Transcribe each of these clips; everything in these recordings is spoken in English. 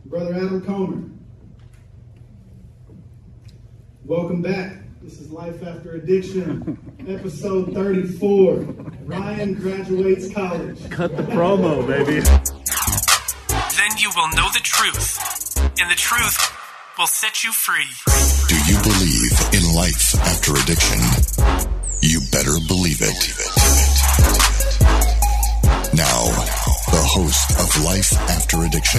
Brother Adam Comer. Welcome back. This is Life After Addiction, episode 34. Ryan graduates college. Cut the promo, baby. Then you will know the truth, and the truth will set you free. Do you believe in life after addiction? You better believe it. Now, the host of Life After Addiction.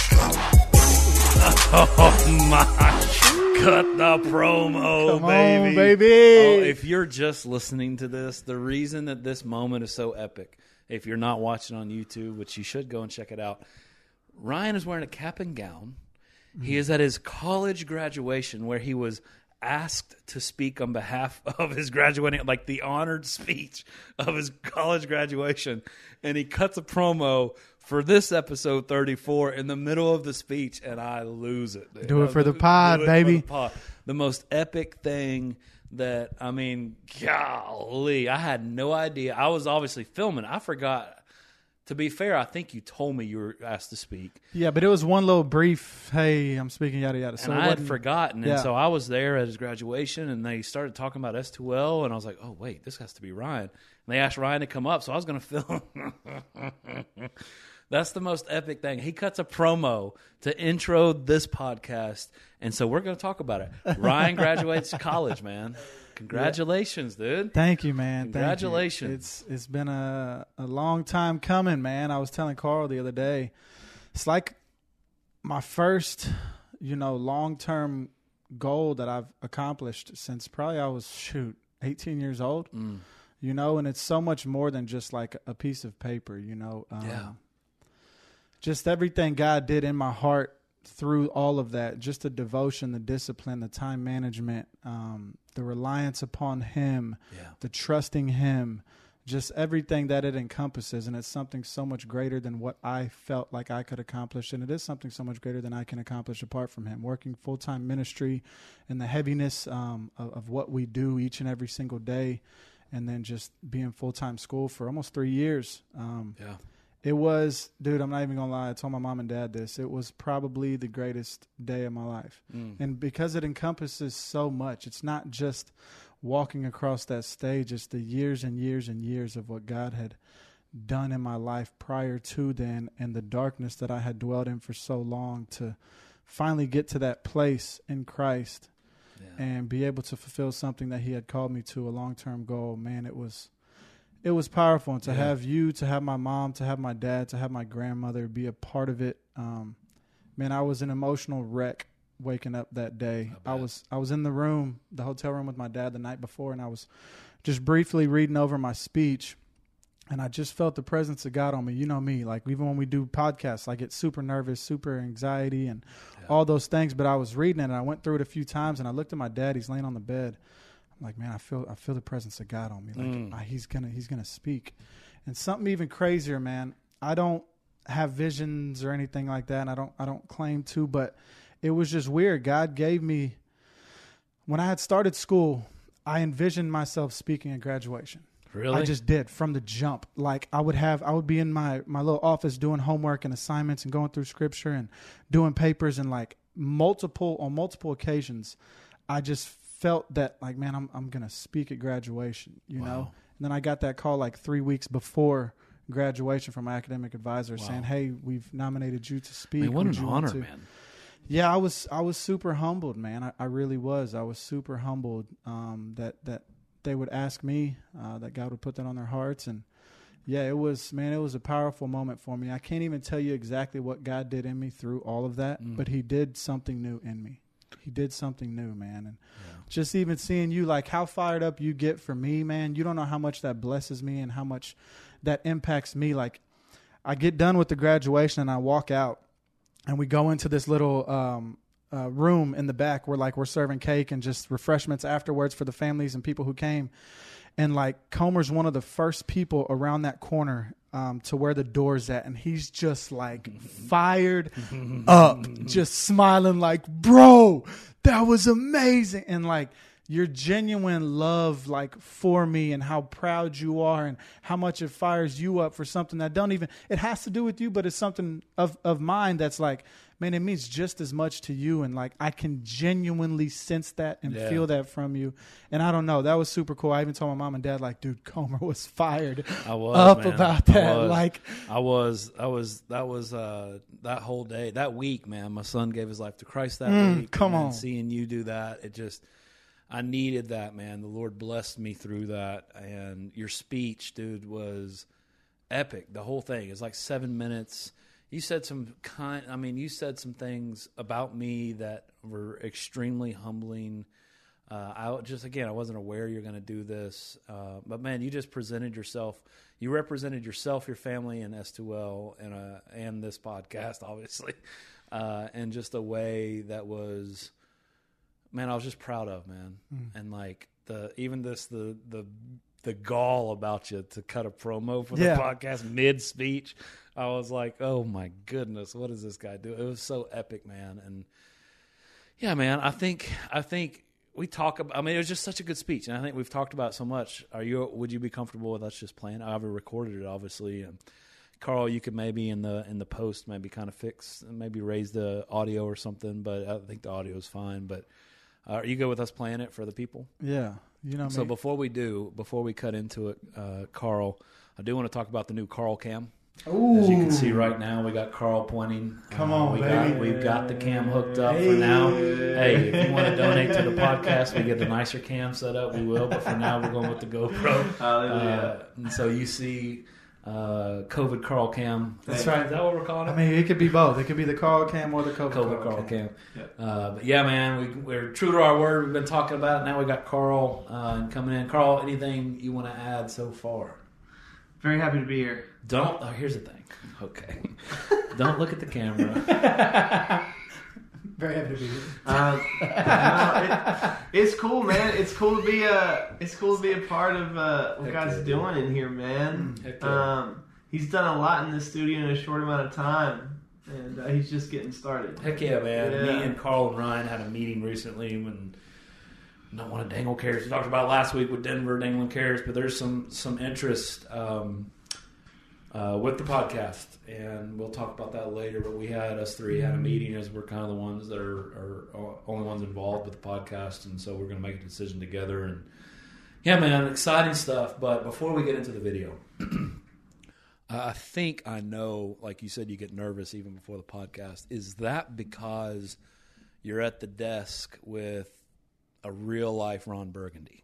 Oh my. Cut the promo, Come baby. on, baby. Oh, if you're just listening to this, the reason that this moment is so epic, if you're not watching on YouTube, which you should go and check it out, Ryan is wearing a cap and gown. He is at his college graduation where he was asked to speak on behalf of his graduating, like the honored speech of his college graduation. And he cuts a promo for this episode 34 in the middle of the speech, and I lose it. Dude. Do it for the pod, baby. The most epic thing that, I mean, golly, I had no idea. I was obviously filming. I forgot. To be fair, I think you told me you were asked to speak. Yeah, but it was one little brief, hey, I'm speaking, yada, yada. So and I had forgotten. Yeah. And so I was there at his graduation, and they started talking about S2L, and I was like, oh, wait, this has to be Ryan. And they asked Ryan to come up, so I was going to film. That's the most epic thing. He cuts a promo to intro this podcast, and so we're going to talk about it. Ryan graduates college, man. Congratulations, dude. Thank you, man. Congratulations. Thank you. It's been a long time coming, man. I was telling Carl the other day, it's like my first, long-term goal that I've accomplished since probably I was, 18 years old, and it's so much more than just like a piece of paper, just everything God did in my heart through all of that, just the devotion, the discipline, the time management, the reliance upon Him, the trusting Him, just everything that it encompasses. And it's something so much greater than what I felt like I could accomplish. And it is something so much greater than I can accomplish apart from Him. Working full-time ministry and the heaviness of what we do each and every single day, and then just being full-time school for almost 3 years. It was, dude, I'm not even going to lie. I told my mom and dad this. It was probably the greatest day of my life. And because it encompasses so much, it's not just walking across that stage. It's the years and years and years of what God had done in my life prior to then, and the darkness that I had dwelled in for so long, to finally get to that place in Christ and be able to fulfill something that He had called me to, a long-term goal. Man, it was powerful, and to have you, to have my mom, to have my dad, to have my grandmother be a part of it. Man, I was an emotional wreck waking up that day. I was in the hotel room with my dad the night before, and I was just briefly reading over my speech, and I just felt the presence of God on me. You know me, like even when we do podcasts, I get super nervous, super anxiety, and all those things. But I was reading it, and I went through it a few times, and I looked at my dad. He's laying on the bed. Like, man, I feel the presence of God on me. Like he's gonna speak. And something even crazier, man. I don't have visions or anything like that, and I don't claim to, but it was just weird. God gave me, when I had started school, I envisioned myself speaking at graduation. Really? I just did from the jump. Like I would be in my little office doing homework and assignments and going through scripture and doing papers, and like on multiple occasions, I just felt that, like, man, I'm going to speak at graduation, you know? And then I got that call like 3 weeks before graduation from my academic advisor saying, hey, we've nominated you to speak. Man, what an honor, man. Yeah, I was super humbled, man. I really was. I was super humbled that they would ask me, that God would put that on their hearts. And yeah, it was a powerful moment for me. I can't even tell you exactly what God did in me through all of that, but He did something new in me. He did something new, man. And just even seeing you, like how fired up you get for me, man, you don't know how much that blesses me and how much that impacts me. Like I get done with the graduation and I walk out and we go into this little room in the back where like we're serving cake and just refreshments afterwards for the families and people who came. And like Comer's one of the first people around that corner to where the door's at. And he's just like fired up, just smiling like, bro, that was amazing. And like your genuine love like for me and how proud you are and how much it fires you up for something that it has to do with you, but it's something of mine that's like, man, it means just as much to you. And like, I can genuinely sense that and feel that from you. And I don't know, that was super cool. I even told my mom and dad, like, dude, Comer was fired about that. That whole day, that week, man, my son gave his life to Christ that week. Come on. Seeing you do that, I needed that, man. The Lord blessed me through that. And your speech, dude, was epic. The whole thing is like 7 minutes. You said some things about me that were extremely humbling. I wasn't aware you're going to do this. But man, you just presented yourself. You represented yourself, your family, and S2L, and this podcast, obviously, in just a way that was, man, I was just proud of, man. And like the gall about you to cut a promo for the podcast mid-speech, I was like, oh my goodness, what does this guy do? It was so epic, man. And yeah, man, I think we talk about, it was just such a good speech, and I think we've talked about it so much. Would you be comfortable with us just playing? I've recorded it, obviously. And Carl, you could maybe in the post maybe kind of fix, maybe raise the audio or something, but I think the audio is fine. But are you good with us playing it for the people? Yeah. So before we cut into it, Carl, I do want to talk about the new Carl Cam. Ooh. As you can see right now, we got Carl pointing. Come on, baby. We've got the cam hooked up for now. Hey, if you want to donate to the podcast, we get the nicer cam set up, we will. But for now, we're going with the GoPro. And so you see COVID Carl Cam. That's right. Is that what we're calling it? It could be both. It could be the Carl Cam or the COVID Carl Cam. But yeah, man, we're true to our word. We've been talking about it. Now we got Carl coming in. Carl, anything you want to add so far? Very happy to be here. Here's the thing. Okay. Don't look at the camera. Very happy to be here. It's cool, man. It's cool to be a part of what God's doing in here, man. He's done a lot in this studio in a short amount of time, and he's just getting started. Heck yeah, man. Yeah. Me and Carl and Ryan had a meeting recently when not one of Dangle cares. We talked about last week with Denver, Dangle cares, but there's some interest with the podcast, and we'll talk about that later. But us three had a meeting, as we're kind of the ones that are only ones involved with the podcast, and so we're going to make a decision together. And yeah, man, exciting stuff. But before we get into the video, I think I know, like you said, you get nervous even before the podcast. Is that because you're at the desk with a real life Ron Burgundy?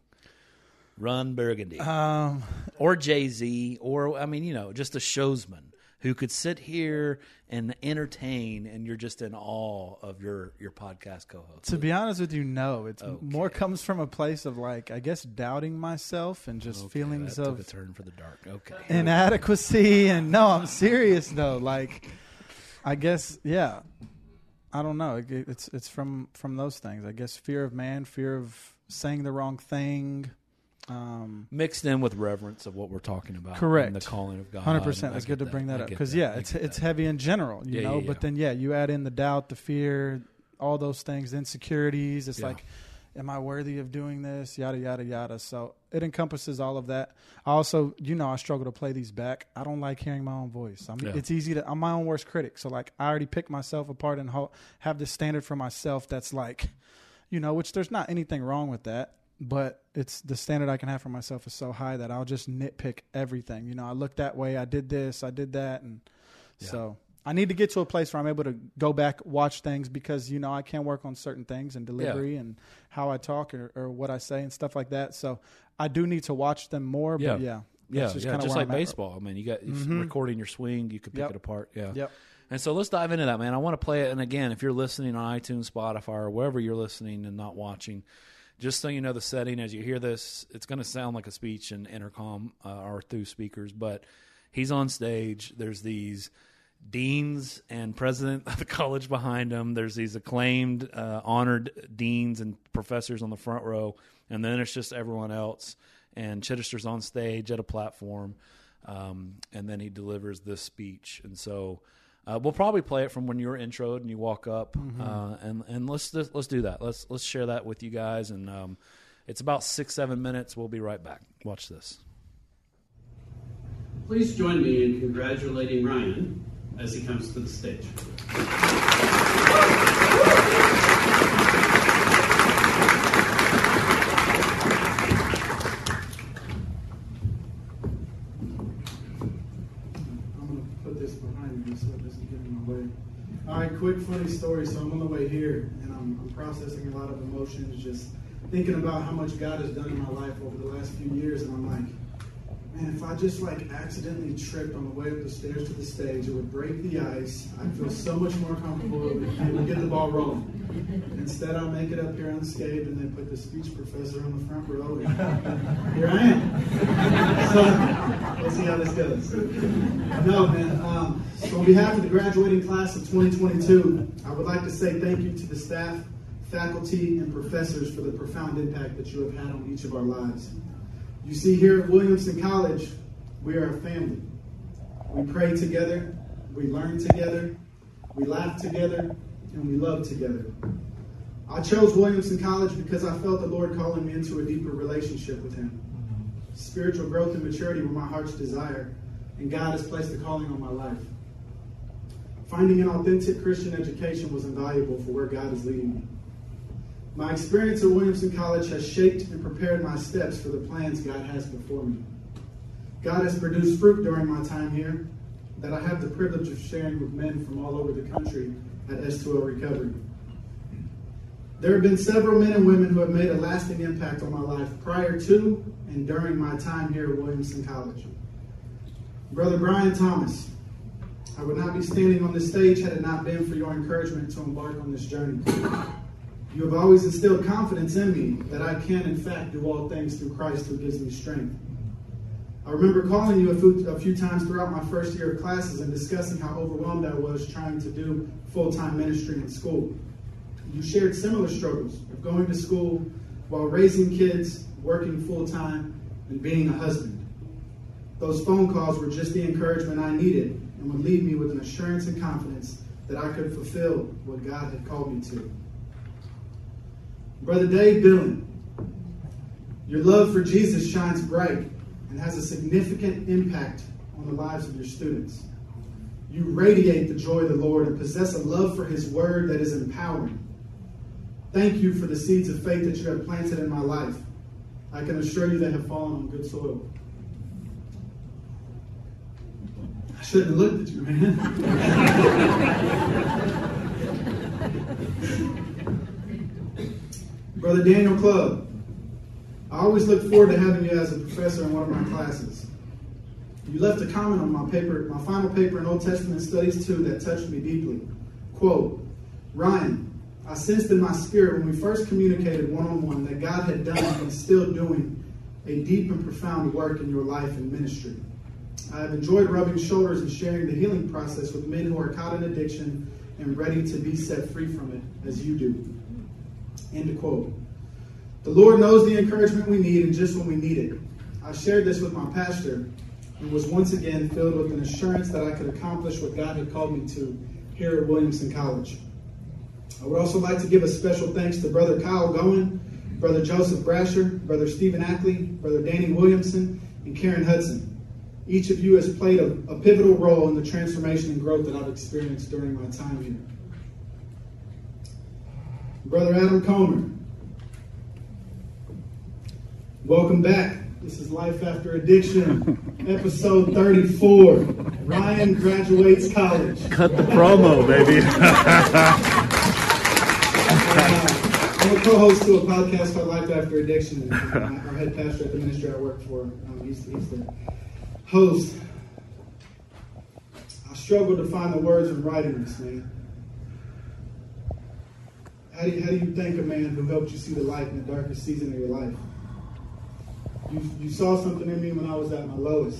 Or Jay-Z, or just a showsman who could sit here and entertain, and you're just in awe of your podcast co-host. To be honest with you, no. It's more comes from a place of, like, I guess, doubting myself and just feelings of took a turn for the dark. Inadequacy. And no, I'm serious though. Like, I guess, yeah. I don't know. It's from those things. I guess fear of man, fear of saying the wrong thing. Mixed in with reverence of what we're talking about. Correct. And the calling of God. 100%. It's good to bring that up. Because, it's heavy in general, you know. But then, you add in the doubt, the fear, all those things, the insecurities. It's like, am I worthy of doing this? Yada, yada, yada. So it encompasses all of that. I also, I struggle to play these back. I don't like hearing my own voice. It's easy I'm my own worst critic. So, like, I already pick myself apart and have this standard for myself that's like, which there's not anything wrong with that. But it's the standard I can have for myself is so high that I'll just nitpick everything. I look that way. I did this. I did that. And so I need to get to a place where I'm able to go back, watch things because, I can work on certain things and delivery and how I talk or what I say and stuff like that. So I do need to watch them more. But just like baseball. You got recording your swing. You could pick it apart. Yeah. Yep. And so let's dive into that, man. I want to play it. And again, if you're listening on iTunes, Spotify, or wherever you're listening and not watching, just so you know the setting, as you hear this, it's going to sound like a speech in intercom or through speakers, but he's on stage. There's these deans and president of the college behind him. There's these acclaimed, honored deans and professors on the front row, and then it's just everyone else. And Chittister's on stage at a platform, and then he delivers this speech. And so we'll probably play it from when you're introed and you walk up, and let's do that. Let's share that with you guys, and it's about 6-7 minutes. We'll be right back. Watch this. Please join me in congratulating Ryan as he comes to the stage. right, quick funny story. So I'm on the way here, and I'm processing a lot of emotions, just thinking about how much God has done in my life over the last few years, and I'm like, man, if I just accidentally tripped on the way up the stairs to the stage, it would break the ice. I'd feel so much more comfortable. It would get the ball rolling. Instead, I'll make it up here unscathed, and they put the speech professor on the front row. And here I am. So we'll see how this goes. No, man. So on behalf of the graduating class of 2022, I would like to say thank you to the staff, faculty, and professors for the profound impact that you have had on each of our lives. You see, here at Williamson College, we are a family. We pray together, we learn together, we laugh together, and we love together. I chose Williamson College because I felt the Lord calling me into a deeper relationship with Him. Spiritual growth and maturity were my heart's desire, and God has placed a calling on my life. Finding an authentic Christian education was invaluable for where God is leading me. My experience at Williamson College has shaped and prepared my steps for the plans God has before me. God has produced fruit during my time here that I have the privilege of sharing with men from all over the country at S2L Recovery. There have been several men and women who have made a lasting impact on my life prior to and during my time here at Williamson College. Brother Brian Thomas, I would not be standing on this stage had it not been for your encouragement to embark on this journey. You have always instilled confidence in me that I can, in fact, do all things through Christ who gives me strength. I remember calling you a few times throughout my first year of classes and discussing how overwhelmed I was trying to do full-time ministry in school. You shared similar struggles of going to school while raising kids, working full-time, and being a husband. Those phone calls were just the encouragement I needed and would leave me with an assurance and confidence that I could fulfill what God had called me to. Brother Dave Billen, your love for Jesus shines bright and has a significant impact on the lives of your students. You radiate the joy of the Lord and possess a love for His Word that is empowering. Thank you for the seeds of faith that you have planted in my life. I can assure you they have fallen on good soil. I shouldn't have looked at you, man. Brother Daniel Clubb, I always look forward to having you as a professor in one of my classes. You left a comment on my final paper in Old Testament Studies 2 that touched me deeply. Quote, Ryan, I sensed in my spirit when we first communicated one-on-one that God had done and is still doing a deep and profound work in your life and ministry. I have enjoyed rubbing shoulders and sharing the healing process with men who are caught in addiction and ready to be set free from it as you do. End of quote. The Lord knows the encouragement we need and just when we need it. I shared this with my pastor and was once again filled with an assurance that I could accomplish what God had called me to here at Williamson College. I would also like to give a special thanks to Brother Kyle Gowen, Brother Joseph Brasher, Brother Stephen Ackley, Brother Danny Williamson, and Karen Hudson. Each of you has played a pivotal role in the transformation and growth that I've experienced during my time here. Brother Adam Comer, welcome back. This is Life After Addiction, episode 34. Ryan graduates college. Cut the promo, baby. I'm a co-host to a podcast called Life After Addiction. Our head pastor at the ministry I work for, he's the host. I struggle to find the words in writing this, man. How do you thank a man who helped you see the light in the darkest season of your life? You saw something in me when I was at my lowest.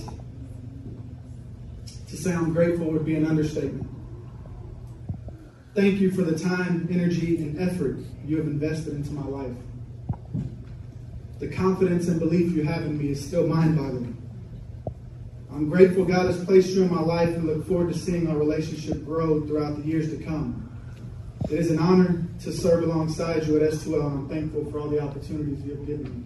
To say I'm grateful would be an understatement. Thank you for the time, energy, and effort you have invested into my life. The confidence and belief you have in me is still mind-boggling. I'm grateful God has placed you in my life and look forward to seeing our relationship grow throughout the years to come. It is an honor to serve alongside you at S2L, and I'm thankful for all the opportunities you have given me.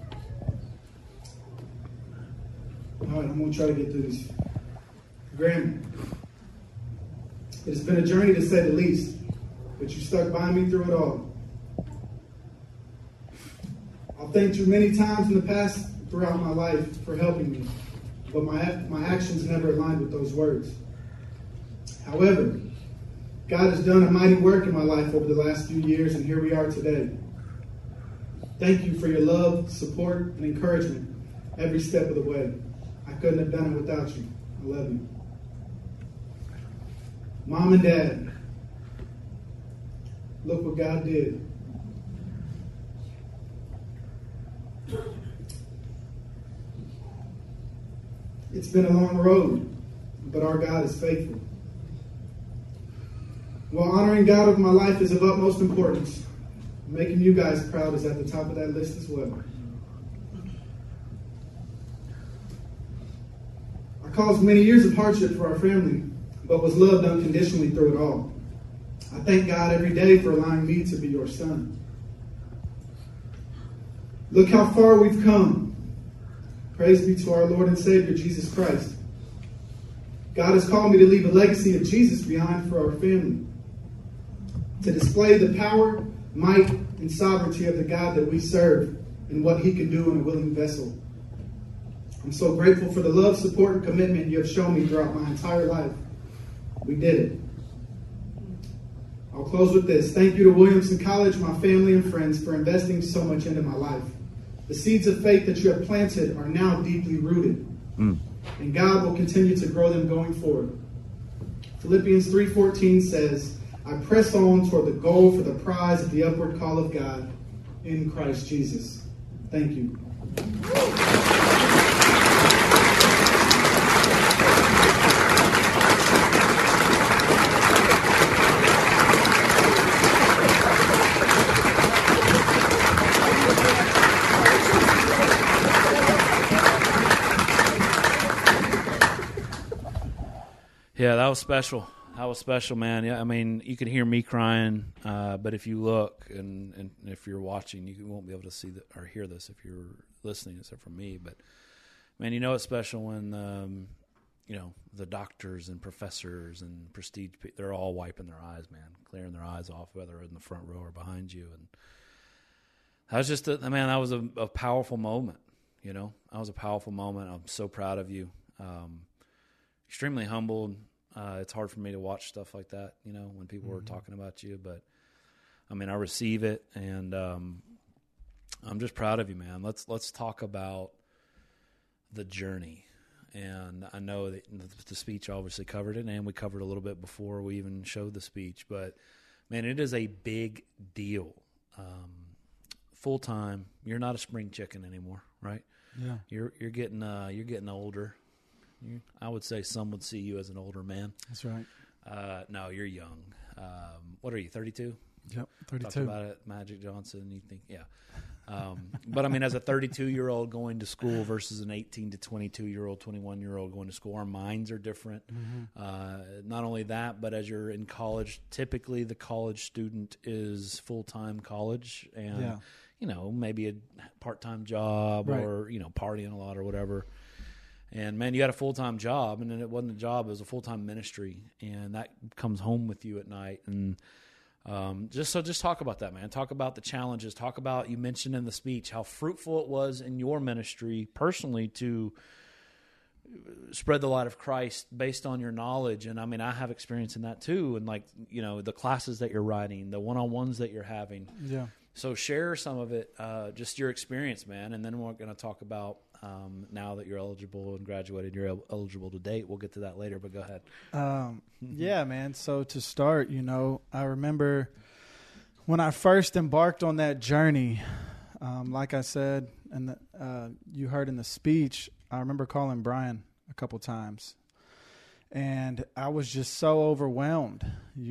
All right, I'm going to try to get through this. Graham, it has been a journey to say the least, but you stuck by me through it all. I've thanked you many times in the past throughout my life for helping me, but my actions never aligned with those words. However, God has done a mighty work in my life over the last few years, and here we are today. Thank you for your love, support, and encouragement every step of the way. I couldn't have done it without you. I love you. Mom and Dad, look what God did. It's been a long road, but our God is faithful. While honoring God with my life is of utmost importance, making you guys proud is at the top of that list as well. I caused many years of hardship for our family, but was loved unconditionally through it all. I thank God every day for allowing me to be your son. Look how far we've come. Praise be to our Lord and Savior, Jesus Christ. God has called me to leave a legacy of Jesus behind for our family, to display the power, might, and sovereignty of the God that we serve and what he can do in a willing vessel. I'm so grateful for the love, support, and commitment you have shown me throughout my entire life. We did it. I'll close with this. Thank you to Williamson College, my family and friends, for investing so much into my life. The seeds of faith that you have planted are now deeply rooted, and God will continue to grow them going forward. Philippians 3:14 says, I press on toward the goal for the prize of the upward call of God in Christ Jesus. Thank you. Yeah, that was special. That was special, man. Yeah, I mean, you can hear me crying, but if you look and if you're watching, you won't be able to see or hear this if you're listening, except for me. But man, you know it's special when the doctors and professors and prestige they're all wiping their eyes, man, clearing their eyes off, whether in the front row or behind you. And that was just that was a powerful moment. You know, that was a powerful moment. I'm so proud of you. Extremely humbled. It's hard for me to watch stuff like that, you know, when people are talking about you. But, I mean, I receive it, and I'm just proud of you, man. Let's talk about the journey. And I know that the speech obviously covered it, and we covered a little bit before we even showed the speech. But, man, it is a big deal. Full-time, you're not a spring chicken anymore, right? Yeah. You're getting older. I would say some would see you as an older man. That's right. No, you're young. What are you, 32? Yep, 32. Talked about it, Magic Johnson. You think, yeah. But, I mean, as a 32-year-old going to school versus an 18 to 22-year-old, 21-year-old going to school, our minds are different. Not only that, but as you're in college, typically the college student is full-time college and, maybe a part-time job or, partying a lot or whatever. And, man, you had a full-time job, and then it wasn't a job. It was a full-time ministry, and that comes home with you at night. And just talk about that, man. Talk about the challenges. Talk about, you mentioned in the speech, how fruitful it was in your ministry personally to spread the light of Christ based on your knowledge. And, I mean, I have experience in that too, and, the classes that you're writing, the one-on-ones that you're having. Yeah. So share some of it, just your experience, man, and then we're going to talk about now that you're eligible and graduated, you're eligible to date. We'll get to that later, but go ahead. Yeah, man. So to start, I remember when I first embarked on that journey, like I said, and you heard in the speech, I remember calling Brian a couple times. And I was just so overwhelmed,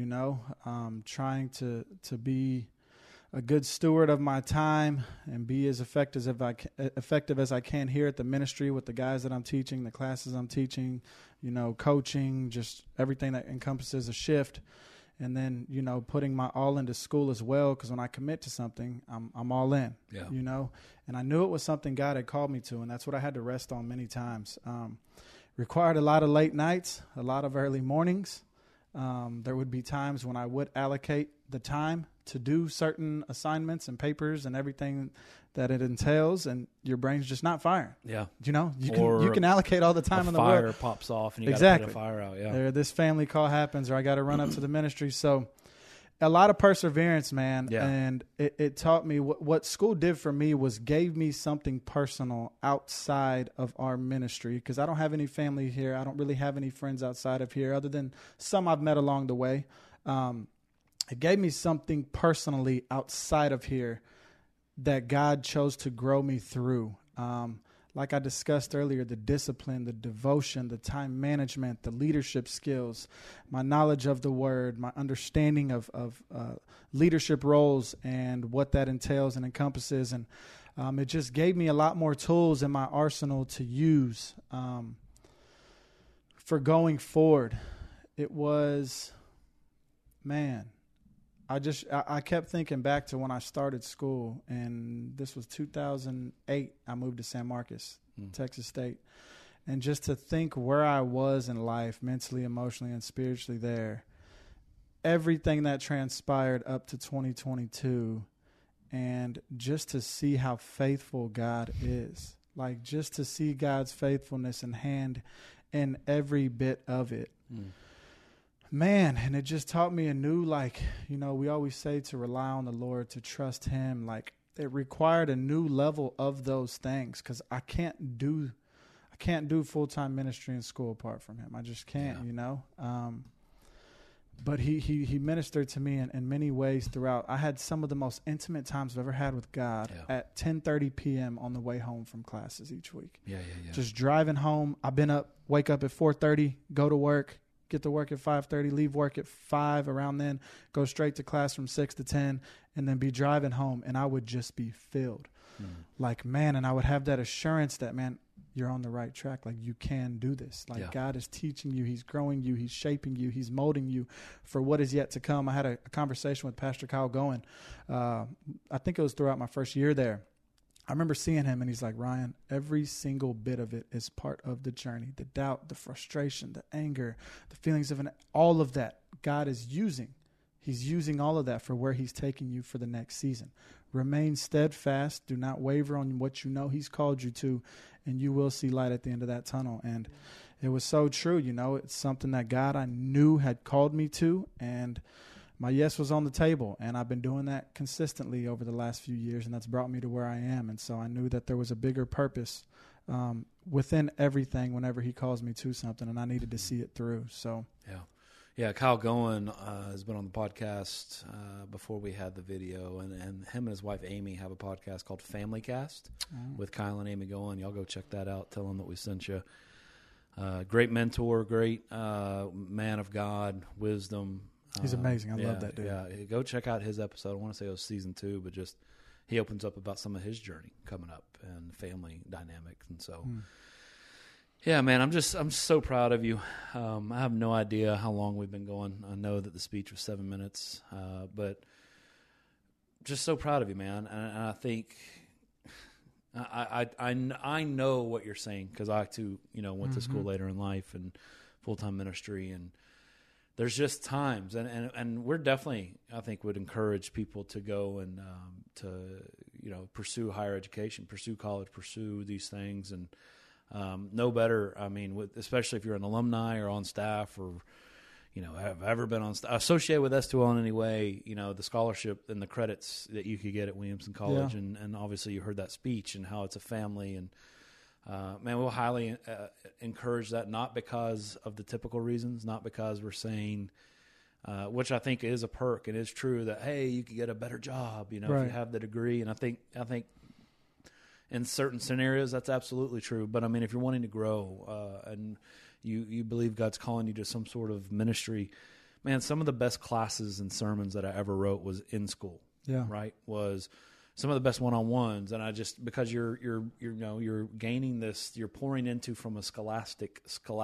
trying to be a good steward of my time and be as effective as I can here at the ministry with the guys that I'm teaching, the classes I'm teaching, coaching, just everything that encompasses a shift. And then, putting my all into school as well, because when I commit to something, I'm all in, And I knew it was something God had called me to, and that's what I had to rest on many times. Required a lot of late nights, a lot of early mornings, There would be times when I would allocate the time to do certain assignments and papers and everything that it entails, and your brain's just not firing. Yeah. You can allocate all the time in the world. Fire pops off and you Exactly. got to put a fire out. Yeah. Or this family call happens, or I got to run up to the ministry. So a lot of perseverance, man. Yeah. And it taught me what school did for me was gave me something personal outside of our ministry, because I don't have any family here. I don't really have any friends outside of here other than some I've met along the way. It gave me something personally outside of here that God chose to grow me through. Like I discussed earlier, the discipline, the devotion, the time management, the leadership skills, my knowledge of the word, my understanding of leadership roles and what that entails and encompasses. And it just gave me a lot more tools in my arsenal to use for going forward. It was, man, I kept thinking back to when I started school, and this was 2008. I moved to San Marcos, Texas State. And just to think where I was in life, mentally, emotionally, and spiritually there, everything that transpired up to 2022, and just to see how faithful God is, like just to see God's faithfulness and hand in every bit of it. Man, and it just taught me a new, we always say to rely on the Lord, to trust him. Like, it required a new level of those things, because I can't do full-time ministry in school apart from him. I just can't, But he ministered to me in many ways throughout. I had some of the most intimate times I've ever had with God at 10:30 p.m. on the way home from classes each week. Just driving home. Wake up at 4:30, go to work, get to work at 5:30, leave work at 5, around then, go straight to class from 6 to 10, and then be driving home, and I would just be filled. And I would have that assurance that, man, you're on the right track. Like, you can do this. God is teaching you. He's growing you. He's shaping you. He's molding you for what is yet to come. I had a conversation with Pastor Kyle Goen. I think it was throughout my first year there. I remember seeing him, and he's like, Ryan, every single bit of it is part of the journey. The doubt, the frustration, the anger, the feelings of all of that, God is using. He's using all of that for where he's taking you for the next season. Remain steadfast. Do not waver on what you know he's called you to, and you will see light at the end of that tunnel. And it was so true. It's something that God, I knew, had called me to, and my yes was on the table, and I've been doing that consistently over the last few years, and that's brought me to where I am. And so I knew that there was a bigger purpose within everything whenever he calls me to something, and I needed to see it through. So Kyle Goen has been on the podcast before we had the video, and him and his wife Amy have a podcast called Family Cast with Kyle and Amy Goen. Y'all go check that out. Tell them that we sent you. Great mentor, great man of God, wisdom. He's amazing. I love that dude. Yeah, go check out his episode. I want to say it was season 2, but just he opens up about some of his journey coming up and family dynamics. And so, yeah, man, I'm so proud of you. I have no idea how long we've been going. I know that the speech was 7 minutes, but just so proud of you, man. And I think I know what you're saying, because I too, went to school later in life and full-time ministry, and there's just times, and we're definitely, I think, would encourage people to go and to pursue higher education, pursue college, pursue these things, and no better. I mean, especially if you're an alumni or on staff, or have ever been on associated with S2L in any way. The scholarship and the credits that you could get at Williamson College, and obviously you heard that speech and how it's a family, and man, we'll highly encourage that, not because of the typical reasons, not because we're saying, which I think is a perk. It is true that, hey, you could get a better job, if you have the degree. And I think in certain scenarios that's absolutely true. But I mean, if you're wanting to grow and you believe God's calling you to some sort of ministry, man, some of the best classes and sermons that I ever wrote was in school. Yeah, right. Was some of the best one-on-ones, and I just, because you're gaining this, you're pouring into from a scholastic.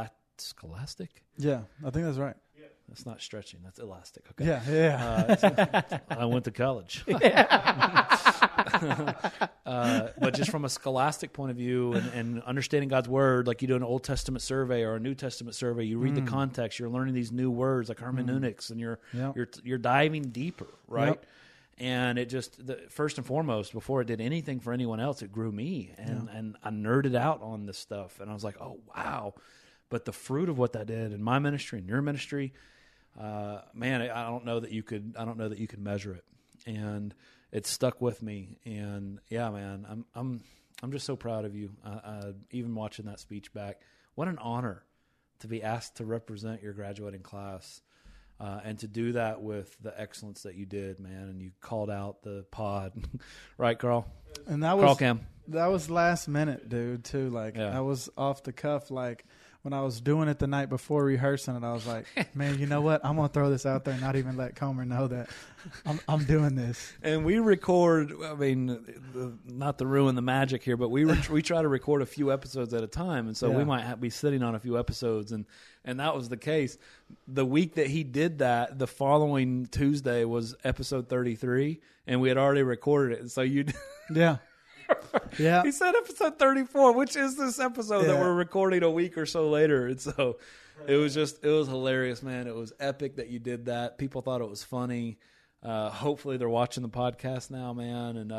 Yeah, I think that's right. Yeah. That's not stretching. That's elastic. Okay. Yeah. I went to college. But just from a scholastic point of view and understanding God's word, like you do an Old Testament survey or a New Testament survey, you read the context, you're learning these new words like hermeneutics, and you're diving deeper, right? Yep. And it just, first and foremost, before it did anything for anyone else, it grew me, and I nerded out on this stuff, and I was like, oh wow. But the fruit of what that did in my ministry and your ministry, man, I don't know that you could measure it, and it stuck with me. And yeah, man, I'm just so proud of you. Even watching that speech back, what an honor to be asked to represent your graduating class, and to do that with the excellence that you did, man. And you called out the pod, right, Carl? And that was Carl Cam. That was last minute, dude. Too like I was off the cuff, like. When I was doing it the night before rehearsing it, I was like, man, you know what? I'm going to throw this out there and not even let Comer know that I'm doing this. And we record, I mean, not to ruin the magic here, but we try to record a few episodes at a time. And so we might be sitting on a few episodes. And that was the case. The week that he did that, the following Tuesday was episode 33, and we had already recorded it. So you Yeah. Yeah, he said episode 34, which is this episode that we're recording a week or so later. And so it was hilarious, man. It was epic that you did that. People thought it was funny. Hopefully they're watching the podcast now, man. And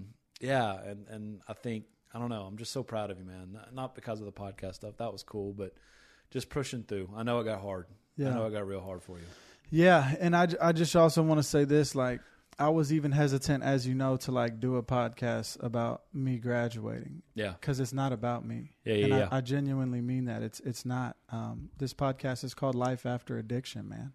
and I think, I don't know, I'm just so proud of you, man. Not because of the podcast stuff, that was cool, but just pushing through. I know it got hard. I know it got real hard for you. Yeah, and I just also want to say this, like, I was even hesitant, as you know, to like do a podcast about me graduating. Yeah, because it's not about me. Yeah. I genuinely mean that. It's not. This podcast is called Life After Addiction, man.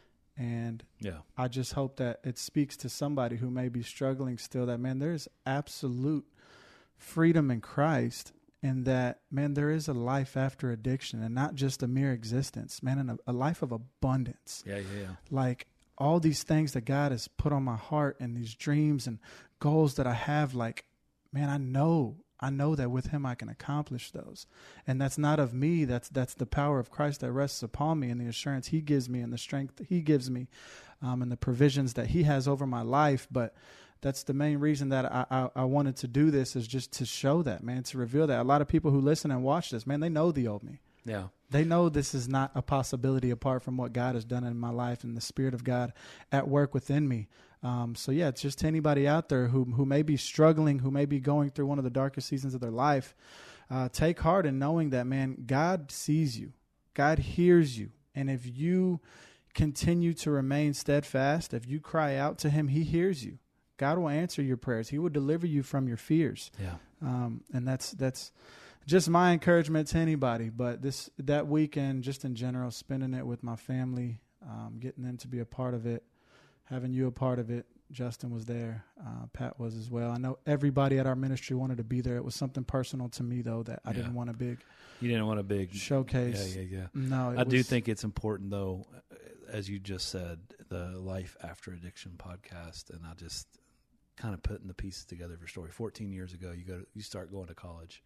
And I just hope that it speaks to somebody who may be struggling still. That, man, there's absolute freedom in Christ, and that, man, there is a life after addiction, and not just a mere existence, man, and a life of abundance. Yeah. Like, all these things that God has put on my heart and these dreams and goals that I have, like, man, I know that with him I can accomplish those. And that's not of me. That's the power of Christ that rests upon me, and the assurance he gives me and the strength that he gives me, and the provisions that he has over my life. But that's the main reason that I wanted to do this, is just to show that, man, to reveal that. A lot of people who listen and watch this, man, they know the old me. Yeah. They know this is not a possibility apart from what God has done in my life and the Spirit of God at work within me. So yeah, it's just to anybody out there who may be struggling, who may be going through one of the darkest seasons of their life, take heart in knowing that, man, God sees you. God hears you. And if you continue to remain steadfast, if you cry out to him, he hears you. God will answer your prayers. He will deliver you from your fears. Yeah. And that's just my encouragement to anybody. But that weekend, just in general, spending it with my family, getting them to be a part of it, having you a part of it. Justin was there. Pat was as well. I know everybody at our ministry wanted to be there. It was something personal to me, though, that I didn't want a big... You didn't want a big... showcase. Yeah. No, I do think it's important, though, as you just said, the Life After Addiction podcast, and I just kind of putting the pieces together for story. 14 years ago, you start going to college.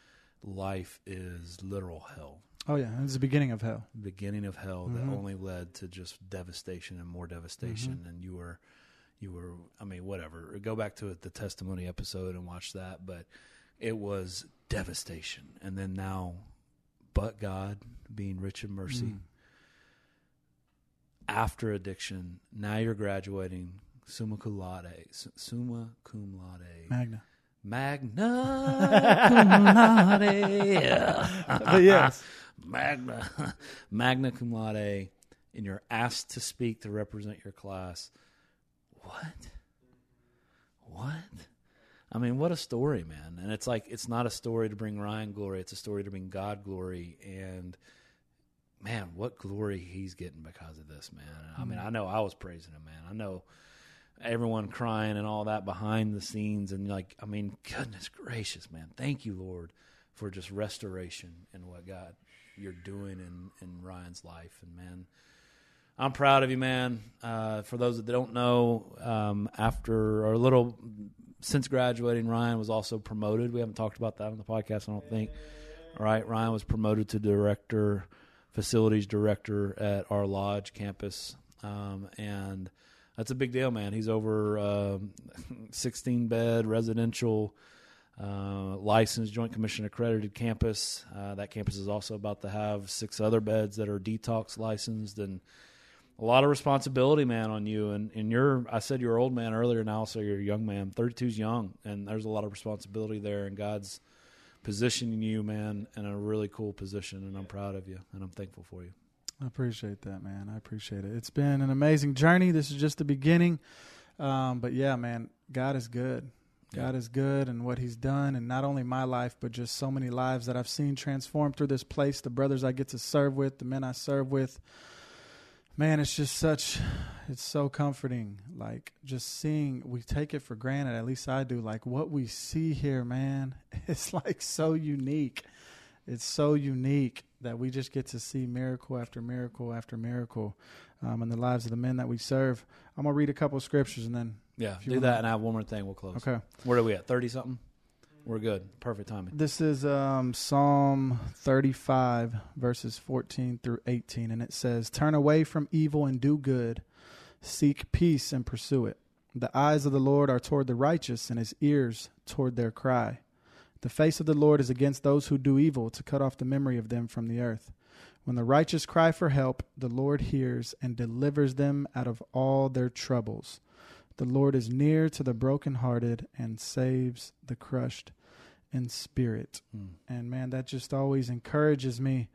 Life is literal hell. Oh, yeah. It's the beginning of hell. Beginning of hell that only led to just devastation and more devastation. And you were, I mean, whatever. Go back to the testimony episode and watch that. But it was devastation. And then now, but God being rich in mercy, after addiction, now you're graduating summa cum laude. Magna cum laude. But yes. Magna cum laude, and you're asked to speak to represent your class. What? I mean, what a story, man. And it's like, it's not a story to bring Ryan glory. It's a story to bring God glory. And, man, what glory he's getting because of this, man. I mean, I know I was praising him, man. I know everyone crying and all that behind the scenes. And, like, I mean, goodness gracious, man. Thank you, Lord, for just restoration and what God you're doing in Ryan's life. And, man, I'm proud of you, man. For those that don't know, since graduating, Ryan was also promoted. We haven't talked about that on the podcast, I don't think. All right, Ryan was promoted to facilities director at our Lodge campus. And That's a big deal, man. He's over 16-bed residential, licensed, Joint Commission accredited campus. That campus is also about to have 6 other beds that are detox licensed, and a lot of responsibility, man, on you. And I said you're an old man earlier, and also you're a young man. 32's young, and there's a lot of responsibility there, and God's positioning you, man, in a really cool position, and I'm proud of you, and I'm thankful for you. I appreciate that, man. I appreciate it. It's been an amazing journey. This is just the beginning. But yeah, man, God is good. God is good, and what he's done, and not only my life, but just so many lives that I've seen transformed through this place, the brothers I get to serve with, the men I serve with. Man, it's so comforting. Like, just seeing, we take it for granted, at least I do. Like, what we see here, man, it's like so unique. It's so unique that we just get to see miracle after miracle after miracle in the lives of the men that we serve. I'm going to read a couple of scriptures and then. Yeah, do that, and I have one more thing. We'll close. Okay. Where are we at? 30-something? We're good. Perfect timing. This is Psalm 35, verses 14 through 18, and it says, "Turn away from evil and do good. Seek peace and pursue it. The eyes of the Lord are toward the righteous, and his ears toward their cry. The face of the Lord is against those who do evil, to cut off the memory of them from the earth. When the righteous cry for help, the Lord hears and delivers them out of all their troubles. The Lord is near to the brokenhearted and saves the crushed in spirit." And man, that just always encourages me.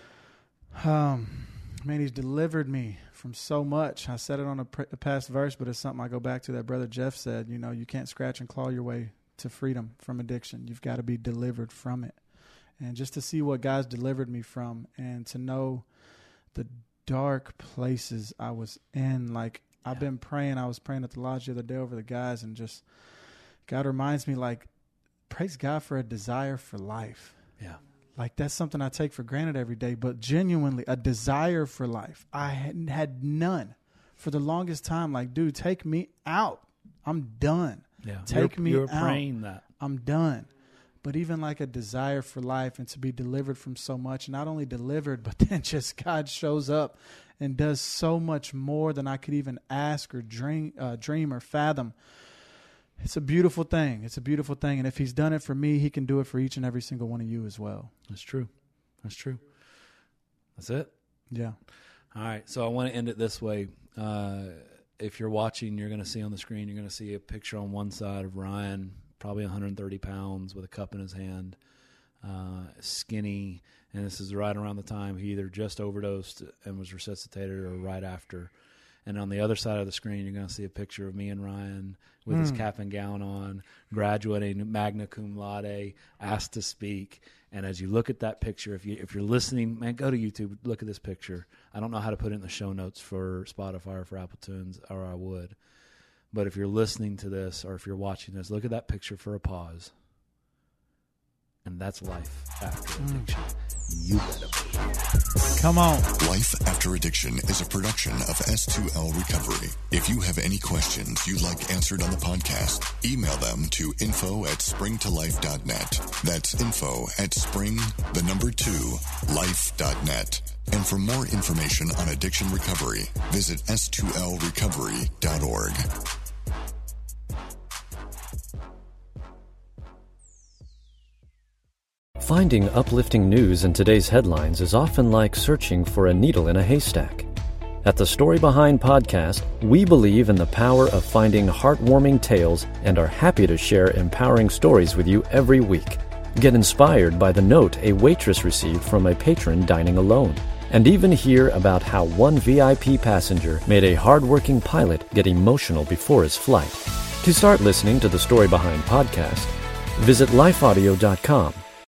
Man, he's delivered me from so much. I said it on a past verse, but it's something I go back to that Brother Jeff said. You can't scratch and claw your way to freedom from addiction. You've got to be delivered from it. And just to see what God's delivered me from, and to know the dark places I was in. Like, I've been praying. I was praying at the lodge the other day over the guys, and just God reminds me, like, praise God for a desire for life. Yeah. Like, that's something I take for granted every day, but genuinely a desire for life. I had none for the longest time. Like, dude, take me out. I'm done. Yeah. Take me out. You're praying that. I'm done. But even like a desire for life and to be delivered from so much, not only delivered, but then just God shows up and does so much more than I could even ask or dream or fathom. It's a beautiful thing. It's a beautiful thing. And if he's done it for me, he can do it for each and every single one of you as well. That's true. That's true. That's it. Yeah. All right. So I want to end it this way. If you're watching, you're going to see on the screen, you're going to see a picture on one side of Ryan, probably 130 pounds, with a cup in his hand, skinny. And this is right around the time he either just overdosed and was resuscitated or right after. And on the other side of the screen, you're going to see a picture of me and Ryan with his cap and gown on, graduating magna cum laude, asked to speak. And as you look at that picture, if you're listening, man, go to YouTube, look at this picture. I don't know how to put it in the show notes for Spotify or for Apple Tunes, or I would. But if you're listening to this or if you're watching this, look at that picture for a pause. And that's life after addiction. You better believe it. Come on. Life After Addiction is a production of S2L Recovery. If you have any questions you'd like answered on the podcast, email them to info@springtolife.net. That's info@spring2life.net. And for more information on addiction recovery, visit s2lrecovery.org. Finding uplifting news in today's headlines is often like searching for a needle in a haystack. At the Story Behind podcast, we believe in the power of finding heartwarming tales and are happy to share empowering stories with you every week. Get inspired by the note a waitress received from a patron dining alone, and even hear about how one VIP passenger made a hardworking pilot get emotional before his flight. To start listening to the Story Behind podcast, visit lifeaudio.com